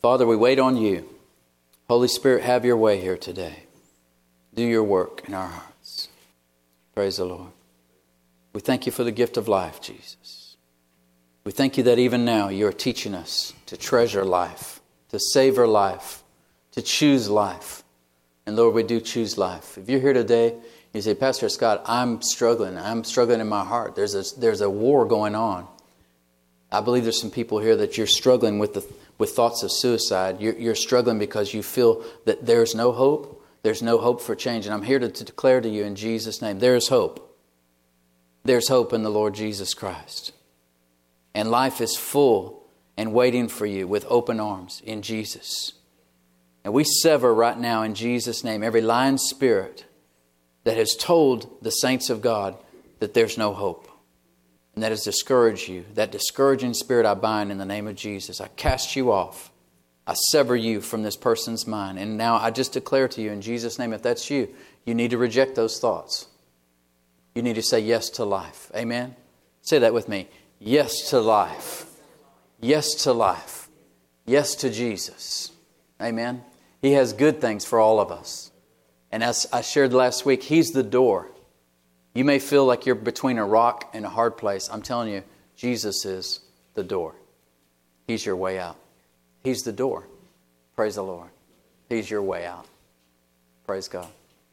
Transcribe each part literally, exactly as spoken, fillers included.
Father, we wait on you. Holy Spirit, have your way here today. Do your work in our hearts. Praise the Lord. We thank you for the gift of life, Jesus. We thank you that even now you are teaching us to treasure life, to savor life, to choose life. And Lord, we do choose life. If you're here today, you say, Pastor Scott, I'm struggling. I'm struggling in my heart. There's a, there's a war going on. I believe there's some people here that you're struggling with the, with thoughts of suicide. You're, you're struggling because you feel that there's no hope. There's no hope for change. And I'm here to, to declare to you in Jesus' name, there is hope. There's hope in the Lord Jesus Christ. And life is full and waiting for you with open arms in Jesus. And we sever right now in Jesus' name every lying spirit that has told the saints of God that there's no hope. And that has discouraged you. That discouraging spirit I bind in the name of Jesus. I cast you off. I sever you from this person's mind. And now I just declare to you in Jesus' name, if that's you, you need to reject those thoughts. You need to say yes to life. Amen? Say that with me. Yes to life. Yes to life. Yes to Jesus. Amen? He has good things for all of us. And as I shared last week, He's the door. You may feel like you're between a rock and a hard place. I'm telling you, Jesus is the door. He's your way out. He's the door. Praise the Lord. He's your way out. Praise God.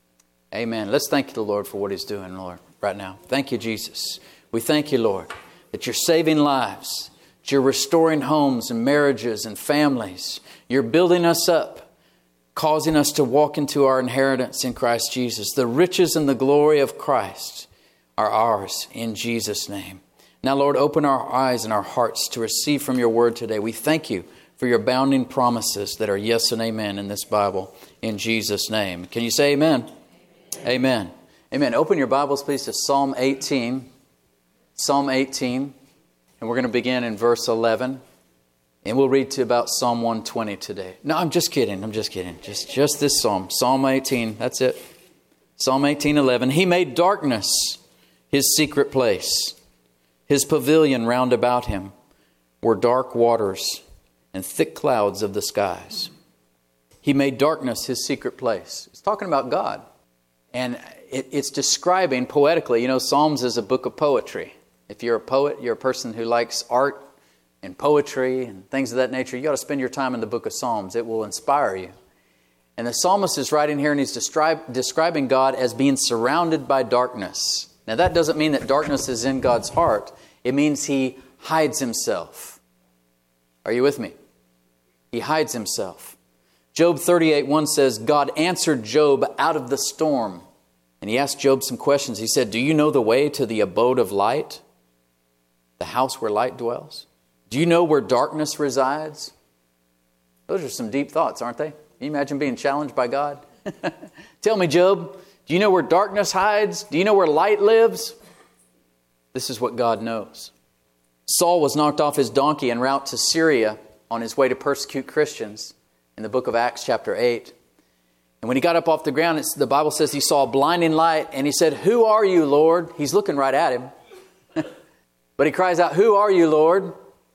Amen. Let's thank the Lord for what He's doing, Lord, right now. Thank you, Jesus. We thank you, Lord, that you're saving lives. That you're restoring homes and marriages and families. You're building us up, causing us to walk into our inheritance in Christ Jesus. The riches and the glory of Christ are ours in Jesus' name. Now, Lord, open our eyes and our hearts to receive from your word today. We thank you for your abounding promises that are yes and amen in this Bible in Jesus' name. Can you say amen? Amen. Amen. Amen. Open your Bibles, please, to Psalm eighteen. Psalm eighteen. And we're going to begin in verse eleven. And we'll read to about Psalm one twenty today. No, I'm just kidding. I'm just kidding. Just, just this Psalm. Psalm eighteen. That's it. Psalm eighteen, eleven. He made darkness His secret place. His pavilion round about Him were dark waters and thick clouds of the skies. He made darkness His secret place. It's talking about God. And it, it's describing poetically. You know, Psalms is a book of poetry. If you're a poet, you're a person who likes art and poetry and things of that nature, you ought to spend your time in the book of Psalms. It will inspire you. And the psalmist is writing here and he's describe, describing God as being surrounded by darkness. Now that doesn't mean that darkness is in God's heart. It means He hides Himself. Are you with me? He hides Himself. Job thirty-eight one says, God answered Job out of the storm. And He asked Job some questions. He said, do you know the way to the abode of light? The house where light dwells? Do you know where darkness resides? Those are some deep thoughts, aren't they? Can you imagine being challenged by God? Tell me, Job, do you know where darkness hides? Do you know where light lives? This is what God knows. Saul was knocked off his donkey en route to Syria on his way to persecute Christians in the book of Acts chapter eight. And when he got up off the ground, it's, the Bible says he saw a blinding light and he said, who are you, Lord? He's looking right at him. But he cries out, who are you, Lord?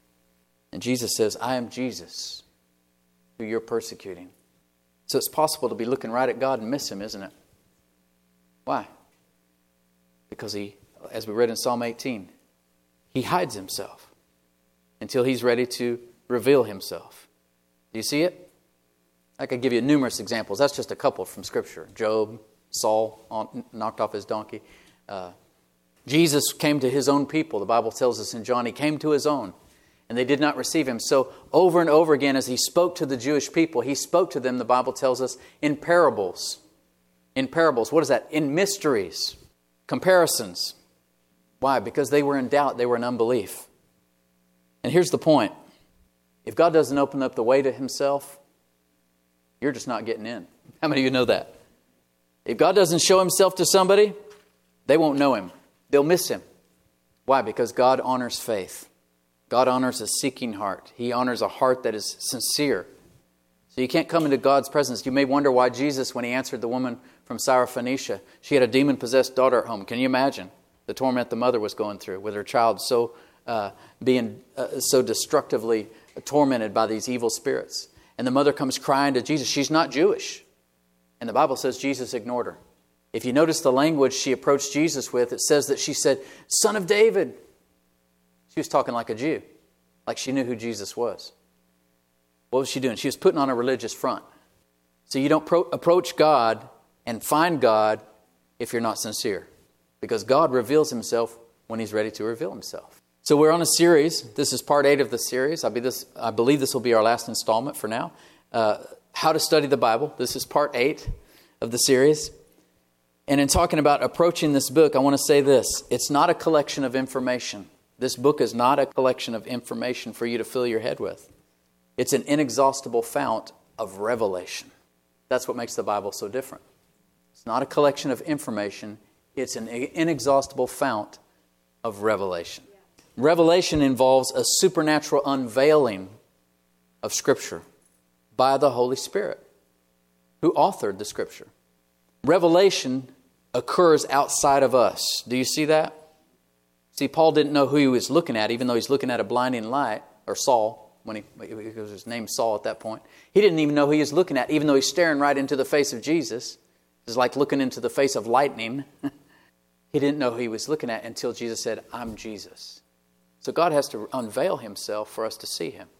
And Jesus says, I am Jesus, who you're persecuting. So it's possible to be looking right at God and miss Him, isn't it? Why? Because He, as we read in Psalm eighteen, He hides Himself until He's ready to reveal Himself. Do you see it? I could give you numerous examples. That's just a couple from Scripture. Job, Saul on, knocked off his donkey. Uh, Jesus came to His own people. The Bible tells us in John, He came to His own. And they did not receive Him. So over and over again, as He spoke to the Jewish people, He spoke to them, the Bible tells us, in parables. In parables. What is that? In mysteries. Comparisons. Why? Because they were in doubt. They were in unbelief. And here's the point. If God doesn't open up the way to Himself, you're just not getting in. How many of you know that? If God doesn't show Himself to somebody, they won't know Him. They'll miss Him. Why? Because God honors faith. God honors a seeking heart. He honors a heart that is sincere. So you can't come into God's presence. You may wonder why Jesus, when He answered the woman from Syrophoenicia, she had a demon-possessed daughter at home. Can you imagine the torment the mother was going through with her child so uh, being uh, so destructively tormented by these evil spirits? And the mother comes crying to Jesus. She's not Jewish. And the Bible says Jesus ignored her. If you notice the language she approached Jesus with, it says that she said, Son of David. She was talking like a Jew, like she knew who Jesus was. What was she doing? She was putting on a religious front. So you don't pro- approach God and find God if you're not sincere. Because God reveals Himself when He's ready to reveal Himself. So we're on a series. This is part eight of the series. I, be this, I believe this will be our last installment for now. Uh, how to study the Bible. This is part eight of the series. And in talking about approaching this book, I want to say this. It's not a collection of information. This book is not a collection of information for you to fill your head with. It's an inexhaustible fount of revelation. That's what makes the Bible so different. It's not a collection of information. It's an inexhaustible fount of revelation. Revelation involves a supernatural unveiling of Scripture by the Holy Spirit, who authored the Scripture. Revelation occurs outside of us. Do you see that? See, Paul didn't know who he was looking at, even though he's looking at a blinding light, or Saul, when he, because his name's Saul at that point. He didn't even know who he was looking at, even though he's staring right into the face of Jesus. It's like looking into the face of lightning. He didn't know who he was looking at until Jesus said, I'm Jesus. So God has to unveil Himself for us to see Him.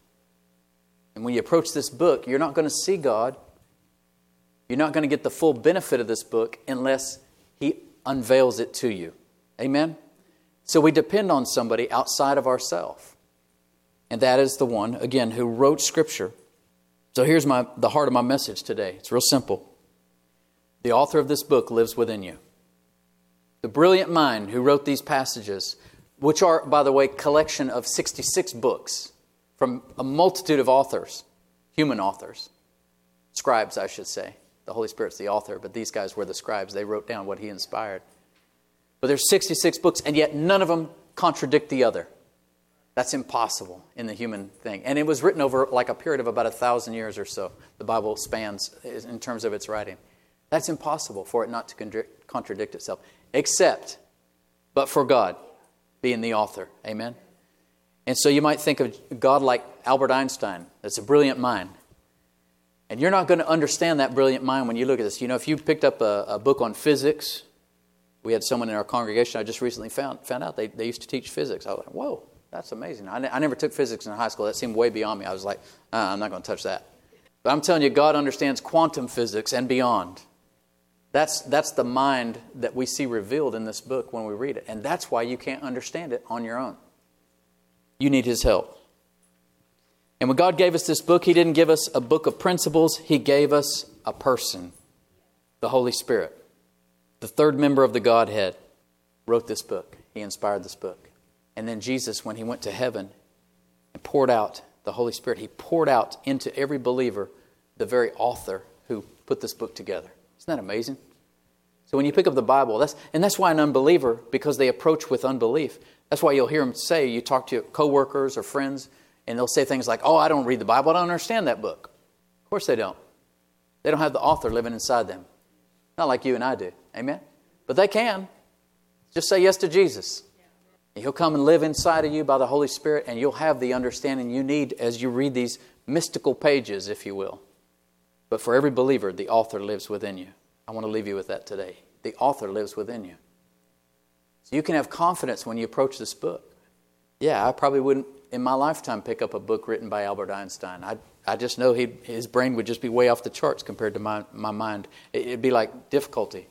And when you approach this book, you're not going to see God. You're not going to get the full benefit of this book unless He unveils it to you. Amen? So we depend on somebody outside of ourselves. And that is the one, again, who wrote Scripture. So here's my the heart of my message today. It's real simple. The author of this book lives within you. The brilliant mind who wrote these passages, which are, by the way, collection of sixty-six books from a multitude of authors, human authors, scribes, I should say. The Holy Spirit's the author, but these guys were the scribes. They wrote down what He inspired. But there's sixty-six books, and yet none of them contradict the other. That's impossible in the human thing. And it was written over like a period of about a thousand years or so. The Bible spans in terms of its writing. That's impossible for it not to contradict itself. Except, but for God being the author. Amen? And so you might think of God like Albert Einstein. That's a brilliant mind. And you're not going to understand that brilliant mind when you look at this. You know, if you picked up a, a book on physics, we had someone in our congregation I just recently found found out they, they used to teach physics. I was like, whoa, that's amazing. I, ne- I never took physics in high school. That seemed way beyond me. I was like, uh, I'm not going to touch that. But I'm telling you, God understands quantum physics and beyond. That's that's the mind that we see revealed in this book when we read it. And that's why you can't understand it on your own. You need His help. And when God gave us this book, He didn't give us a book of principles. He gave us a person, the Holy Spirit. The third member of the Godhead wrote this book. He inspired this book. And then Jesus, when He went to heaven and poured out the Holy Spirit, He poured out into every believer the very author who put this book together. Isn't that amazing? So when you pick up the Bible, that's and that's why an unbeliever, because they approach with unbelief, that's why you'll hear them say, you talk to your coworkers or friends, and they'll say things like, oh, I don't read the Bible, I don't understand that book. Of course they don't. They don't have the author living inside them. Not like you and I do. Amen? But they can. Just say yes to Jesus. He'll come and live inside of you by the Holy Spirit, and you'll have the understanding you need as you read these mystical pages, if you will. But for every believer, the author lives within you. I want to leave you with that today. The author lives within you. So you can have confidence when you approach this book. Yeah, I probably wouldn't, in my lifetime, pick up a book written by Albert Einstein. I I just know he his brain would just be way off the charts compared to my, my mind. It, it'd be like difficulty.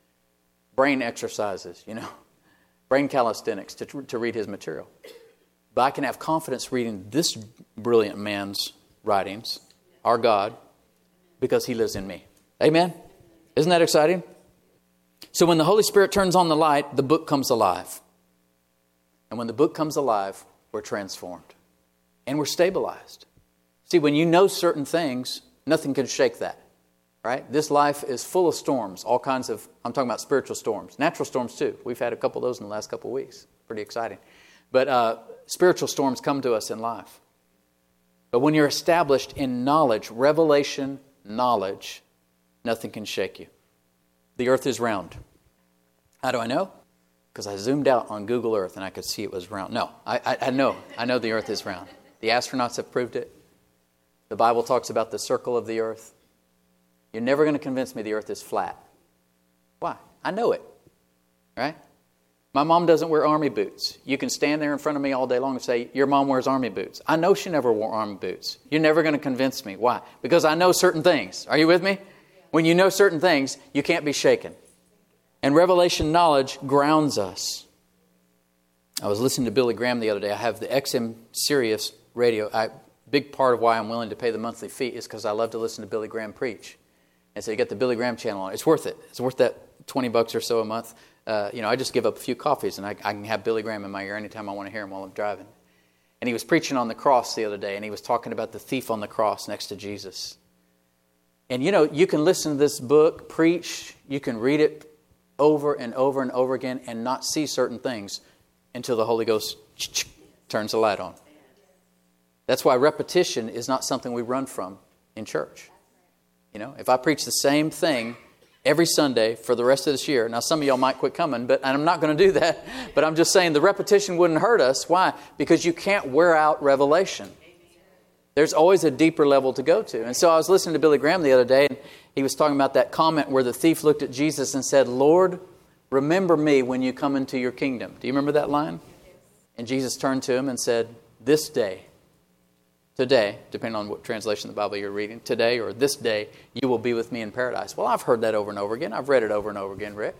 Brain exercises, you know. Brain calisthenics to, to read his material. But I can have confidence reading this brilliant man's writings, our God, because He lives in me. Amen? Isn't that exciting? So when the Holy Spirit turns on the light, the book comes alive. And when the book comes alive, we're transformed. And we're stabilized. See, when you know certain things, nothing can shake that. Right? This life is full of storms, all kinds of, I'm talking about spiritual storms. Natural storms too. We've had a couple of those in the last couple of weeks. Pretty exciting. But uh, spiritual storms come to us in life. But when you're established in knowledge, revelation, knowledge, nothing can shake you. The earth is round. How do I know? Because I zoomed out on Google Earth and I could see it was round. No, I, I, I know. I know the earth is round. The astronauts have proved it. The Bible talks about the circle of the earth. You're never going to convince me the earth is flat. Why? I know it. Right? My mom doesn't wear army boots. You can stand there in front of me all day long and say, your mom wears army boots. I know she never wore army boots. You're never going to convince me. Why? Because I know certain things. Are you with me? When you know certain things, you can't be shaken. And revelation knowledge grounds us. I was listening to Billy Graham the other day. I have the X M Sirius radio. A big part of why I'm willing to pay the monthly fee is because I love to listen to Billy Graham preach. And so you get the Billy Graham channel on. It's worth it. It's worth that twenty bucks or so a month. Uh, you know, I just give up a few coffees and I, I can have Billy Graham in my ear anytime I want to hear him while I'm driving. And he was preaching on the cross the other day, and he was talking about the thief on the cross next to Jesus. And you know, you can listen to this book, preach, you can read it over and over and over again and not see certain things until the Holy Ghost turns the light on. That's why repetition is not something we run from in church. You know, if I preach the same thing every Sunday for the rest of this year, now some of y'all might quit coming, but and I'm not going to do that, but I'm just saying the repetition wouldn't hurt us. Why? Because you can't wear out revelation. There's always a deeper level to go to. And so I was listening to Billy Graham the other day, and he was talking about that comment where the thief looked at Jesus and said, Lord, remember me when you come into your kingdom. Do you remember that line? And Jesus turned to him and said, this day, today, depending on what translation of the Bible you're reading, today or this day, you will be with me in paradise. Well, I've heard that over and over again. I've read it over and over again, Rick.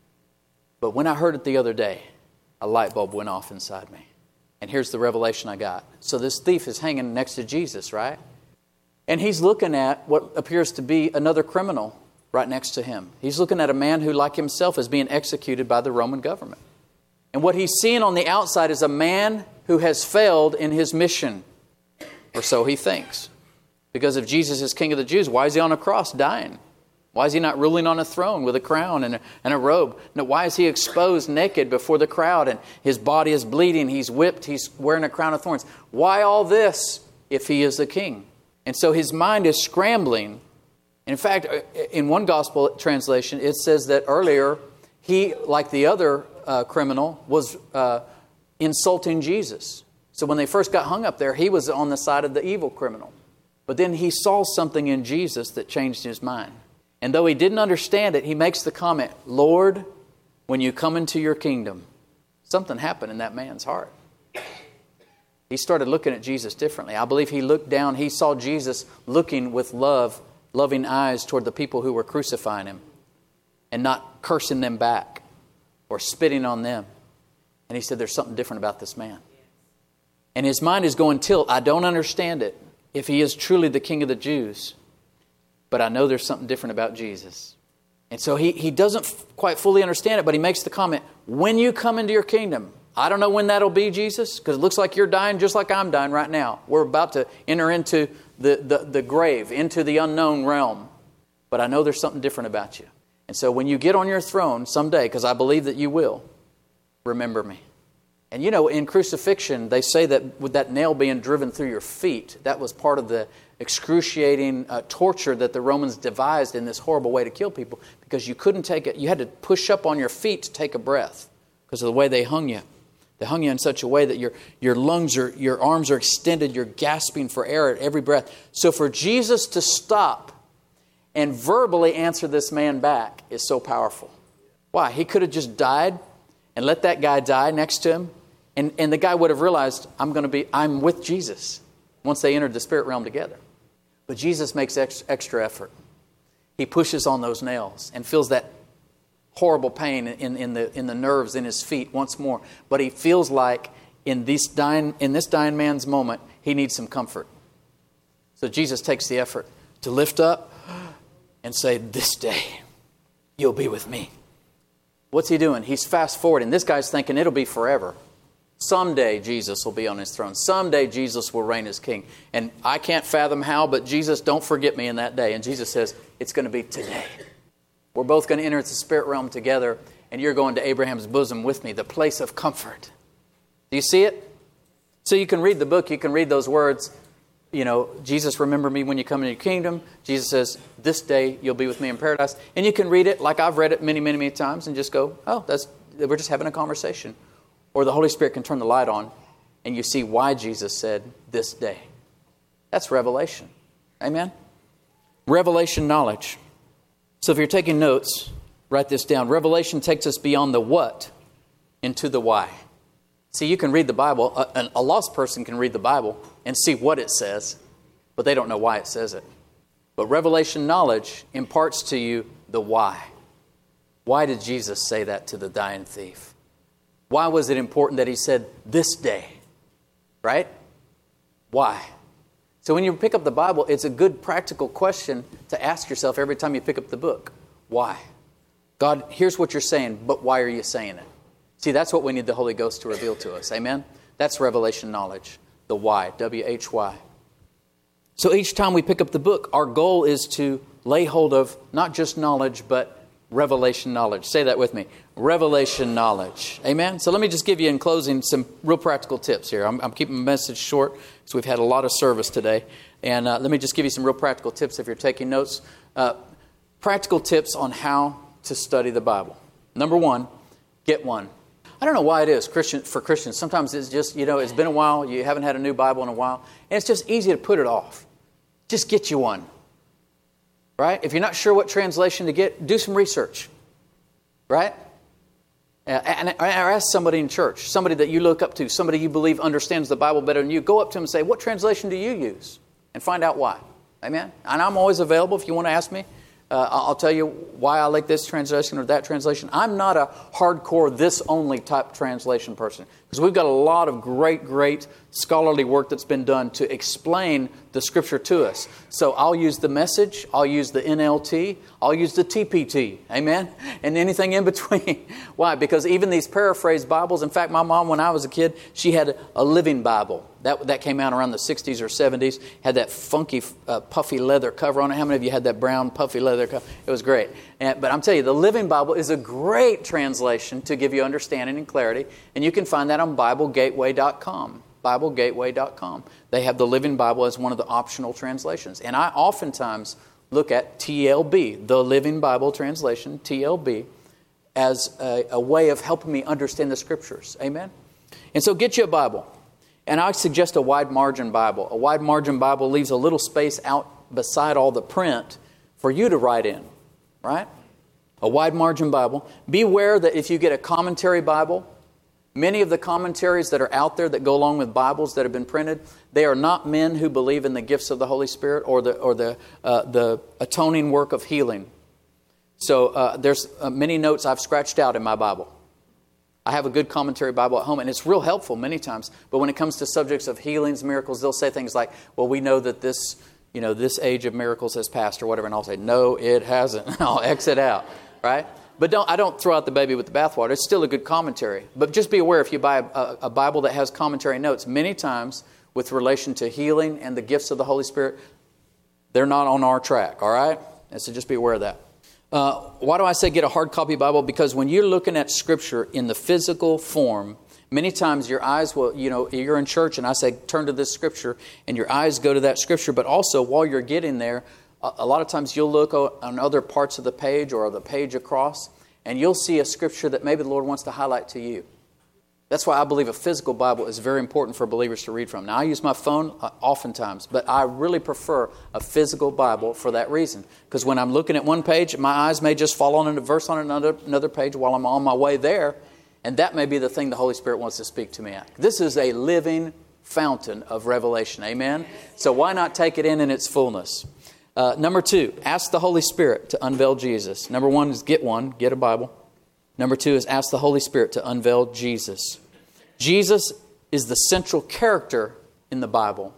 But when I heard it the other day, a light bulb went off inside me. And here's the revelation I got. So this thief is hanging next to Jesus, right? And he's looking at what appears to be another criminal right next to him. He's looking at a man who, like himself, is being executed by the Roman government. And what he's seeing on the outside is a man who has failed in his mission. Or so he thinks. Because if Jesus is King of the Jews, why is he on a cross dying? Why is he not ruling on a throne with a crown and a, and a robe? No, why is he exposed naked before the crowd and his body is bleeding? He's whipped. He's wearing a crown of thorns. Why all this if he is the king? And so his mind is scrambling. In fact, in one gospel translation, it says that earlier he, like the other uh, criminal, was uh, insulting Jesus. So when they first got hung up there, he was on the side of the evil criminal. But then he saw something in Jesus that changed his mind. And though he didn't understand it, he makes the comment, Lord, when you come into your kingdom, something happened in that man's heart. He started looking at Jesus differently. I believe he looked down, he saw Jesus looking with love, loving eyes toward the people who were crucifying him and not cursing them back or spitting on them. And he said, there's something different about this man. And his mind is going tilt. I don't understand it if he is truly the King of the Jews. But I know there's something different about Jesus. And so he, he doesn't f- quite fully understand it, but he makes the comment, when you come into your kingdom, I don't know when that'll be, Jesus, because it looks like you're dying just like I'm dying right now. We're about to enter into the, the, the grave, into the unknown realm. But I know there's something different about you. And so when you get on your throne someday, because I believe that you will, remember me. And you know, in crucifixion, they say that with that nail being driven through your feet, that was part of the excruciating uh, torture that the Romans devised in this horrible way to kill people, because you couldn't take it. You had to push up on your feet to take a breath because of the way they hung you. They hung you in such a way that your, your lungs are, your arms are extended. You're gasping for air at every breath. So for Jesus to stop and verbally answer this man back is so powerful. Why? He could have just died and let that guy die next to him. And, and the guy would have realized, I'm going to be, I'm with Jesus once they entered the spirit realm together. But Jesus makes ex, extra effort. He pushes on those nails and feels that horrible pain in, in, the, in the nerves in his feet once more. But he feels like in this dying, in this dying man's moment, he needs some comfort. So Jesus takes the effort to lift up and say, this day you'll be with me. What's he doing? He's fast forwarding. This guy's thinking it'll be forever. Someday Jesus will be on his throne. Someday Jesus will reign as king. And I can't fathom how, but Jesus, don't forget me in that day. And Jesus says, it's going to be today. We're both going to enter the spirit realm together, and you're going to Abraham's bosom with me, the place of comfort. Do you see it? So you can read the book, you can read those words. You know, Jesus, remember me when you come into your kingdom. Jesus says, this day you'll be with me in paradise. And you can read it like I've read it many, many, many times and just go, oh, that's we're just having a conversation. Or the Holy Spirit can turn the light on and you see why Jesus said this day. That's revelation. Amen? Revelation knowledge. So if you're taking notes, write this down. Revelation takes us beyond the what into the why. See, you can read the Bible. A, a lost person can read the Bible and see what it says, but they don't know why it says it. But revelation knowledge imparts to you the why. Why did Jesus say that to the dying thief? Why was it important that he said this day? Right? Why? So when you pick up the Bible, it's a good practical question to ask yourself every time you pick up the book. Why? God, here's what you're saying, but why are you saying it? See, that's what we need the Holy Ghost to reveal to us. Amen? That's revelation knowledge. The why. W H Y. So each time we pick up the book, our goal is to lay hold of not just knowledge, but revelation knowledge. Say that with me. Revelation knowledge. Amen? So let me just give you in closing some real practical tips here. I'm, I'm keeping my message short because we've had a lot of service today. And uh, let me just give you some real practical tips if you're taking notes. Uh, practical tips on how to study the Bible. Number one, get one. I don't know why it is Christian for Christians. Sometimes it's just, you know, it's been a while. You haven't had a new Bible in a while. And it's just easy to put it off. Just get you one. Right? If you're not sure what translation to get, do some research. Right? And, or ask somebody in church, somebody that you look up to, somebody you believe understands the Bible better than you. Go up to them and say, what translation do you use? And find out why. Amen? And I'm always available if you want to ask me. Uh, I'll tell you why I like this translation or that translation. I'm not a hardcore this-only type translation person. Because we've got a lot of great, great scholarly work that's been done to explain the Scripture to us. So I'll use the Message, I'll use the N L T, I'll use the T P T, amen? And anything in between. Why? Because even these paraphrased Bibles, in fact, my mom, when I was a kid, she had a Living Bible. That that came out around the sixties or seventies, had that funky, uh, puffy leather cover on it. How many of you had that brown, puffy leather cover? It was great. And, but I'm telling you, the Living Bible is a great translation to give you understanding and clarity. And you can find that on Bible Gateway dot com. Bible Gateway dot com. They have the Living Bible as one of the optional translations. And I oftentimes look at T L B, the Living Bible Translation, T L B, as a, a way of helping me understand the Scriptures. Amen? And so get you a Bible. And I suggest a wide margin Bible. A wide margin Bible leaves a little space out beside all the print for you to write in. Right? A wide margin Bible. Beware that if you get a commentary Bible, many of the commentaries that are out there that go along with Bibles that have been printed, they are not men who believe in the gifts of the Holy Spirit or the or the uh, the atoning work of healing. So uh, there's uh, many notes I've scratched out in my Bible. I have a good commentary Bible at home, and it's real helpful many times. But when it comes to subjects of healings, miracles, they'll say things like, well, we know that this, you know, this age of miracles has passed or whatever. And I'll say, no, it hasn't. I'll exit out, right? But don't I don't throw out the baby with the bathwater. It's still a good commentary. But just be aware if you buy a, a Bible that has commentary notes, many times with relation to healing and the gifts of the Holy Spirit, they're not on our track, all right? And so just be aware of that. Uh, why do I say get a hard copy Bible? Because when you're looking at Scripture in the physical form, many times your eyes will, you know, you're in church and I say turn to this Scripture and your eyes go to that Scripture. But also while you're getting there, a, a lot of times you'll look on other parts of the page or the page across and you'll see a Scripture that maybe the Lord wants to highlight to you. That's why I believe a physical Bible is very important for believers to read from. Now, I use my phone uh, oftentimes, but I really prefer a physical Bible for that reason. Because when I'm looking at one page, my eyes may just fall on a verse on another, another page while I'm on my way there, and that may be the thing the Holy Spirit wants to speak to me at. This is a living fountain of revelation. Amen? So why not take it in in its fullness? Uh, number two, ask the Holy Spirit to unveil Jesus. Number one is get one, get a Bible. Number two is ask the Holy Spirit to unveil Jesus. Jesus is the central character in the Bible.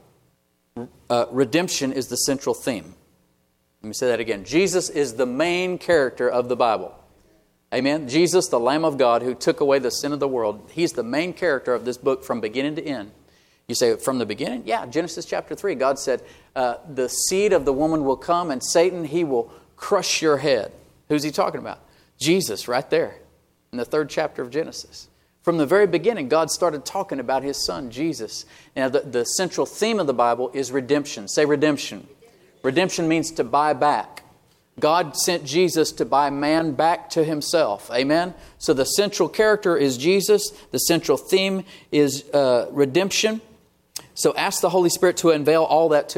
Uh, redemption is the central theme. Let me say that again. Jesus is the main character of the Bible. Amen? Jesus, the Lamb of God who took away the sin of the world. He's the main character of this book from beginning to end. You say, from the beginning? Yeah, Genesis chapter three. God said, uh, the seed of the woman will come and Satan, he will crush your head. Who's he talking about? Jesus, right there. In the third chapter of Genesis. From the very beginning, God started talking about His Son, Jesus. Now, the, the central theme of the Bible is redemption. Say redemption. Redemption means to buy back. God sent Jesus to buy man back to Himself. Amen? So the central character is Jesus. The central theme is uh, redemption. So ask the Holy Spirit to unveil all that to you.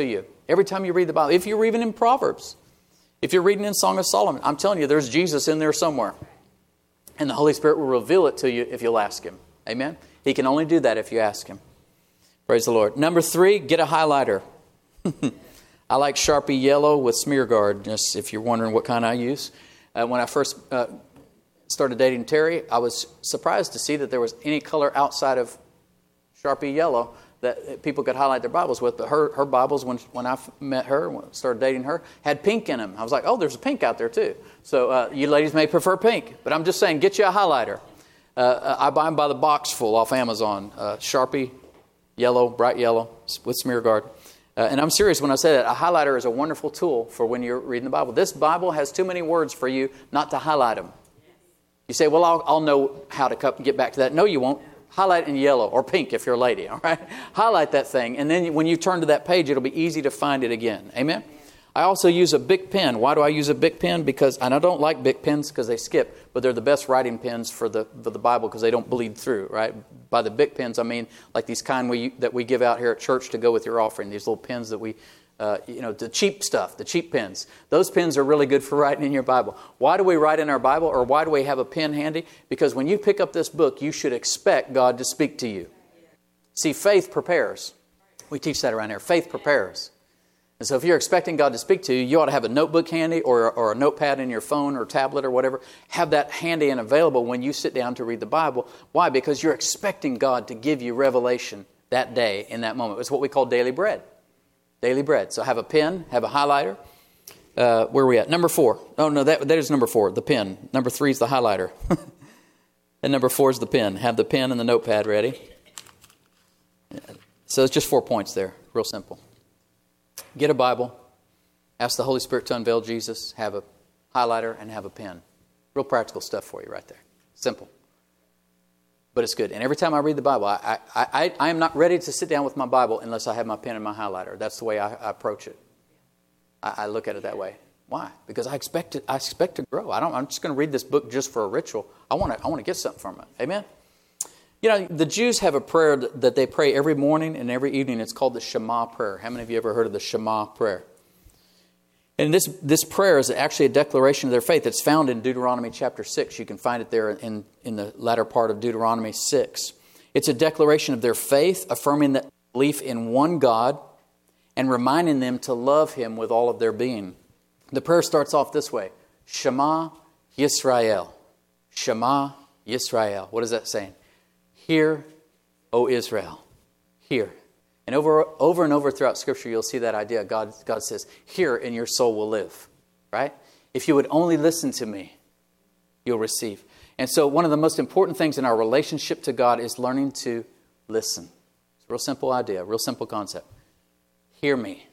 Every time you read the Bible, if you're reading in Proverbs, if you're reading in Song of Solomon, I'm telling you, there's Jesus in there somewhere. And the Holy Spirit will reveal it to you if you'll ask Him. Amen? He can only do that if you ask Him. Praise the Lord. Number three, get a highlighter. I like Sharpie Yellow with Smear Guard, just if you're wondering what kind I use. Uh, when I first uh, started dating Terry, I was surprised to see that there was any color outside of Sharpie Yellow that people could highlight their Bibles with. But her, her Bibles, when, when I met her, when I started dating her, had pink in them. I was like, oh, there's a pink out there too. So uh, you ladies may prefer pink. But I'm just saying, get you a highlighter. Uh, I buy them by the box full off Amazon. Uh, Sharpie Yellow, bright yellow, with Smear Guard. Uh, and I'm serious when I say that. A highlighter is a wonderful tool for when you're reading the Bible. This Bible has too many words for you not to highlight them. You say, well, I'll, I'll know how to get back to that. No, you won't. Highlight in yellow or pink if you're a lady, all right? Highlight that thing, and then when you turn to that page, it'll be easy to find it again. Amen? I also use a Bic pen. Why do I use a Bic pen? Because, and I don't like Bic pens because they skip, but they're the best writing pens for the for the Bible because they don't bleed through, right? By the Bic pens, I mean like these kind we that we give out here at church to go with your offering, these little pens that we, uh, you know, the cheap stuff, the cheap pens. Those pens are really good for writing in your Bible. Why do we write in our Bible, or why do we have a pen handy? Because when you pick up this book, you should expect God to speak to you. See, faith prepares. We teach that around here. Faith prepares. And so if you're expecting God to speak to you, you ought to have a notebook handy or, or a notepad in your phone or tablet or whatever. Have that handy and available when you sit down to read the Bible. Why? Because you're expecting God to give you revelation that day in that moment. It's what we call daily bread. Daily bread. So have a pen, have a highlighter. Uh, where are we at? Number four. Oh, no, that, that is number four, the pen. Number three is the highlighter. And number four is the pen. Have the pen and the notepad ready. So it's just four points there. Real simple. Get a Bible. Ask the Holy Spirit to unveil Jesus. Have a highlighter and have a pen. Real practical stuff for you right there. Simple. But it's good. And every time I read the Bible, I, I, I, I am not ready to sit down with my Bible unless I have my pen and my highlighter. That's the way I, I approach it. I, I look at it that way. Why? Because I expect it, I expect to grow. I don't, I'm just going to read this book just for a ritual. I want to I want to get something from it. Amen? You know, the Jews have a prayer that they pray every morning and every evening. It's called the Shema prayer. How many of you ever heard of the Shema prayer? And this this prayer is actually a declaration of their faith. It's found in Deuteronomy chapter six. You can find it there in, in the latter part of Deuteronomy six. It's a declaration of their faith, affirming that belief in one God and reminding them to love Him with all of their being. The prayer starts off this way. Shema Yisrael. Shema Yisrael. What is that saying? Hear, O Israel. Hear. And over, over and over throughout Scripture, you'll see that idea. God, God says, hear and your soul will live. Right? If you would only listen to me, you'll receive. And so one of the most important things in our relationship to God is learning to listen. It's a real simple idea, a real simple concept. Hear me.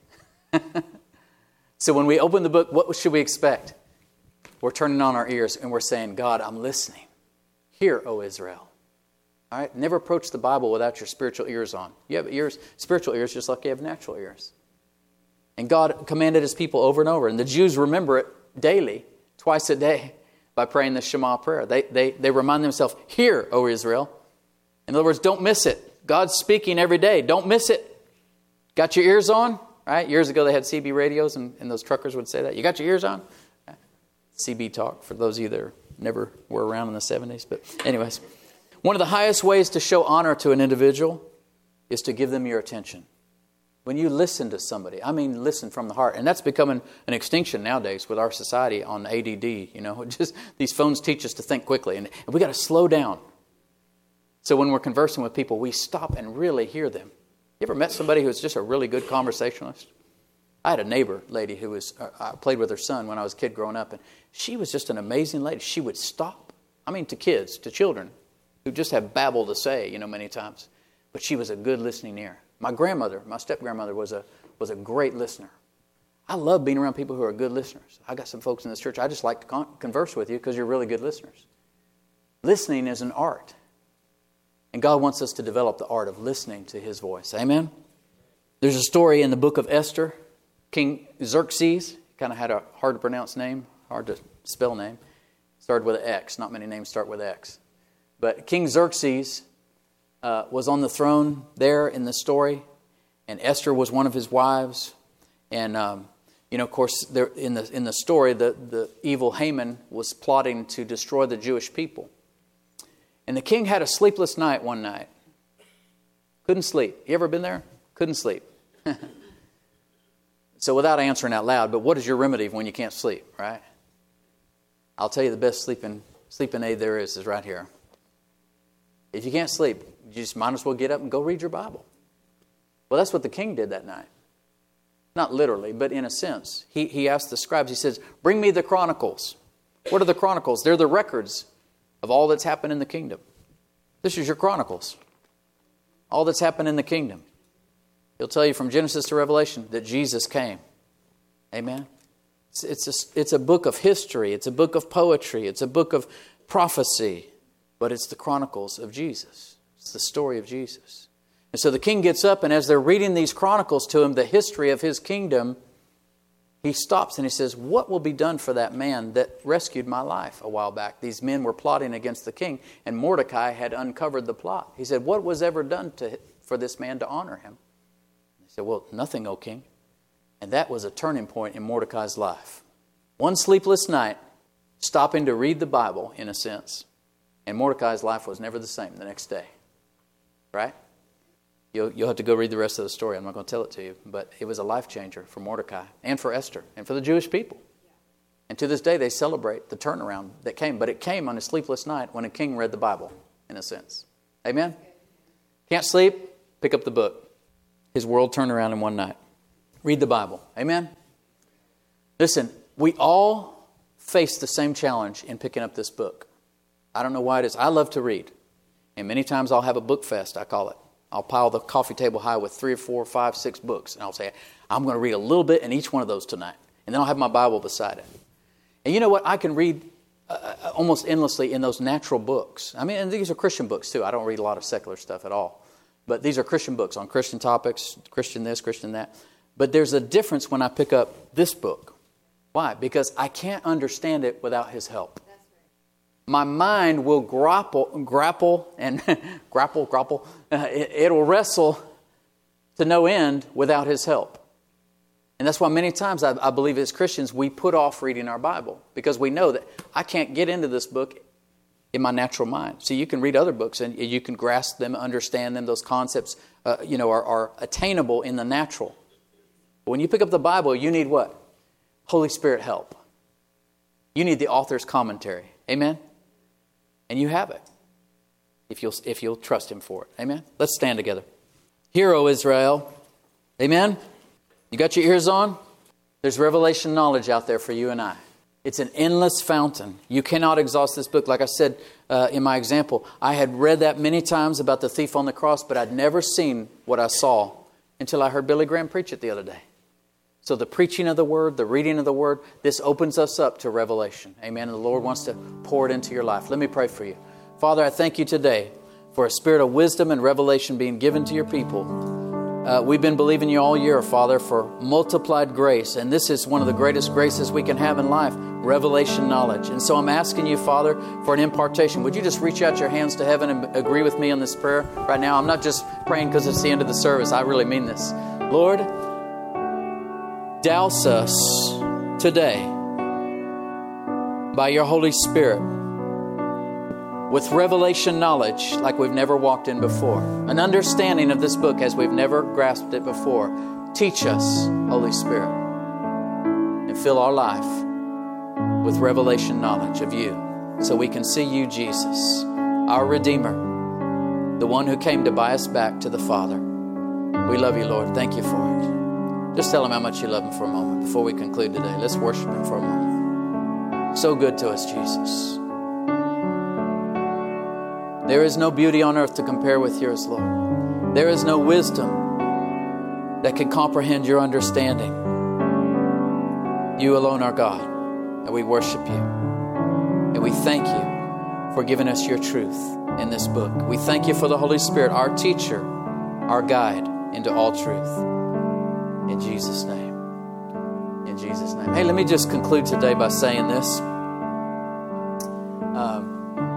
So when we open the book, what should we expect? We're turning on our ears and we're saying, God, I'm listening. Hear, O Israel. All right? Never approach the Bible without your spiritual ears on. You have ears, spiritual ears just like you have natural ears. And God commanded His people over and over. And the Jews remember it daily, twice a day, by praying the Shema prayer. They, they, they remind themselves, hear, O Israel. In other words, don't miss it. God's speaking every day. Don't miss it. Got your ears on? Right? Years ago they had C B radios and, and those truckers would say that. You got your ears on? C B talk for those of you that never were around in the seventies. But anyways, one of the highest ways to show honor to an individual is to give them your attention. When you listen to somebody, I mean listen from the heart. And that's becoming an extinction nowadays with our society on A D D. You know, just these phones teach us to think quickly. And, and we got to slow down. So when we're conversing with people, we stop and really hear them. You ever met somebody who's just a really good conversationalist? I had a neighbor lady who was, uh, I played with her son when I was a kid growing up, and she was just an amazing lady. She would stop, I mean to kids, to children, who just have babble to say, you know, many times. But she was a good listening ear. My grandmother, my step-grandmother, was a was a great listener. I love being around people who are good listeners. I got some folks in this church, I just like to con- converse with you because you're really good listeners. Listening is an art. And God wants us to develop the art of listening to His voice. Amen? There's a story in the book of Esther. King Xerxes, kind of had a hard to pronounce name, hard to spell name. Started with an X. Not many names start with X. But King Xerxes uh, was on the throne there in the story. And Esther was one of his wives. And, um, you know, of course, there, in the in the story, the, the evil Haman was plotting to destroy the Jewish people. And the king had a sleepless night one night. Couldn't sleep. You ever been there? Couldn't sleep. So without answering out loud, but what is your remedy when you can't sleep, right? I'll tell you the best sleeping sleeping aid there is is right here. If you can't sleep, you just might as well get up and go read your Bible. Well, that's what the king did that night. Not literally, but in a sense. He, he asked the scribes, he says, bring me the chronicles. What are the chronicles? They're the records of all that's happened in the kingdom. This is your chronicles. All that's happened in the kingdom. He'll tell you from Genesis to Revelation that Jesus came. Amen. It's, it's, a, it's a book of history. It's a book of poetry. It's a book of prophecy. But it's the chronicles of Jesus. It's the story of Jesus. And so the king gets up, and as they're reading these chronicles to him, the history of his kingdom, he stops and he says, what will be done for that man that rescued my life a while back? These men were plotting against the king, and Mordecai had uncovered the plot. He said, what was ever done to, for this man to honor him? He said, well, nothing, O king. And that was a turning point in Mordecai's life. One sleepless night, stopping to read the Bible, in a sense, and Mordecai's life was never the same the next day. Right? You'll, you'll have to go read the rest of the story. I'm not going to tell it to you. But it was a life changer for Mordecai and for Esther and for the Jewish people. And to this day, they celebrate the turnaround that came. But it came on a sleepless night when a king read the Bible, in a sense. Amen? Can't sleep? Pick up the book. His world turned around in one night. Read the Bible. Amen? Listen, we all face the same challenge in picking up this book. I don't know why it is. I love to read. And many times I'll have a book fest, I call it. I'll pile the coffee table high with three or four, five, six books. And I'll say, I'm going to read a little bit in each one of those tonight. And then I'll have my Bible beside it. And you know what? I can read uh, almost endlessly in those natural books. I mean, and these are Christian books too. I don't read a lot of secular stuff at all. But these are Christian books on Christian topics, Christian this, Christian that. But there's a difference when I pick up this book. Why? Because I can't understand it without His help. My mind will grapple, grapple, and grapple, grapple. Uh, it, it'll wrestle to no end without His help. And that's why many times I, I believe as Christians we put off reading our Bible because we know that I can't get into this book in my natural mind. See, you can read other books and you can grasp them, understand them. Those concepts, uh, you know, are, are attainable in the natural. But when you pick up the Bible, you need what? Holy Spirit help. You need the author's commentary. Amen? And you have it if you'll, if you'll trust Him for it. Amen? Let's stand together. Hear, O Israel. Amen? You got your ears on? There's revelation knowledge out there for you and I. It's an endless fountain. You cannot exhaust this book. Like I said uh, in my example, I had read that many times about the thief on the cross, but I'd never seen what I saw until I heard Billy Graham preach it the other day. So the preaching of the Word, the reading of the Word, this opens us up to revelation. Amen. And the Lord wants to pour it into your life. Let me pray for you. Father, I thank you today for a spirit of wisdom and revelation being given to your people. Uh, we've been believing you all year, Father, for multiplied grace. And this is one of the greatest graces we can have in life, revelation knowledge. And so I'm asking you, Father, for an impartation. Would you just reach out your hands to heaven and agree with me on this prayer right now? I'm not just praying because it's the end of the service. I really mean this. Lord, douse us today by your Holy Spirit with revelation knowledge like we've never walked in before. An understanding of this book as we've never grasped it before. Teach us, Holy Spirit, and fill our life with revelation knowledge of you so we can see you, Jesus, our Redeemer, the one who came to buy us back to the Father. We love you, Lord. Thank you for it. Just tell Him how much you love Him for a moment before we conclude today. Let's worship Him for a moment. So good to us, Jesus. There is no beauty on earth to compare with yours, Lord. There is no wisdom that can comprehend your understanding. You alone are God, and we worship you. And we thank you for giving us your truth in this book. We thank you for the Holy Spirit, our teacher, our guide into all truth. In Jesus' name. In Jesus' name. Hey, let me just conclude today by saying this. Um,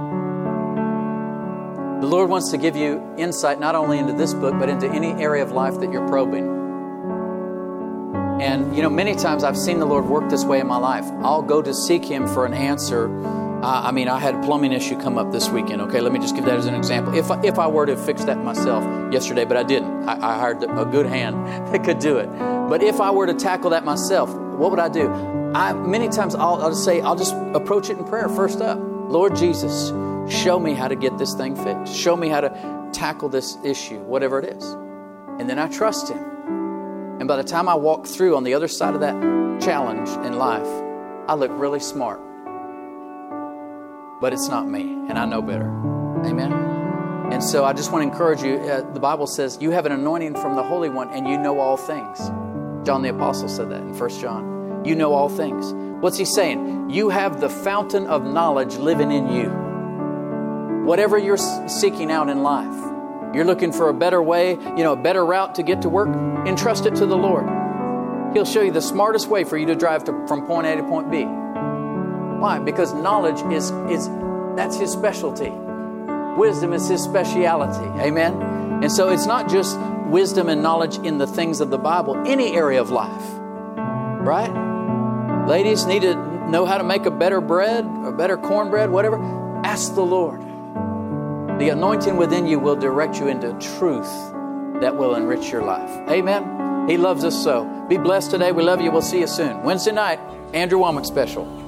The Lord wants to give you insight not only into this book, but into any area of life that you're probing. And, you know, many times I've seen the Lord work this way in my life. I'll go to seek Him for an answer. Uh, I mean, I had a plumbing issue come up this weekend. Okay, let me just give that as an example. If I, if I were to fix that myself yesterday, but I didn't. I, I hired a good hand that could do it. But if I were to tackle that myself, what would I do? I many times I'll, I'll just say, I'll just approach it in prayer first up. Lord Jesus, show me how to get this thing fixed. Show me how to tackle this issue, whatever it is. And then I trust Him. And by the time I walk through on the other side of that challenge in life, I look really smart. But it's not me, and I know better. Amen? And so I just want to encourage you. Uh, the Bible says you have an anointing from the Holy One, and you know all things. John the Apostle said that in First John. You know all things. What's he saying? You have the fountain of knowledge living in you. Whatever you're seeking out in life, you're looking for a better way, you know, a better route to get to work, entrust it to the Lord. He'll show you the smartest way for you to drive to, from point A to point B. Why? Because knowledge is, is that's His specialty. Wisdom is His speciality. Amen? And so it's not just wisdom and knowledge in the things of the Bible, any area of life. Right? Ladies need to know how to make a better bread, a better cornbread, whatever. Ask the Lord. The anointing within you will direct you into truth that will enrich your life. Amen? He loves us so. Be blessed today. We love you. We'll see you soon. Wednesday night, Andrew Womack special.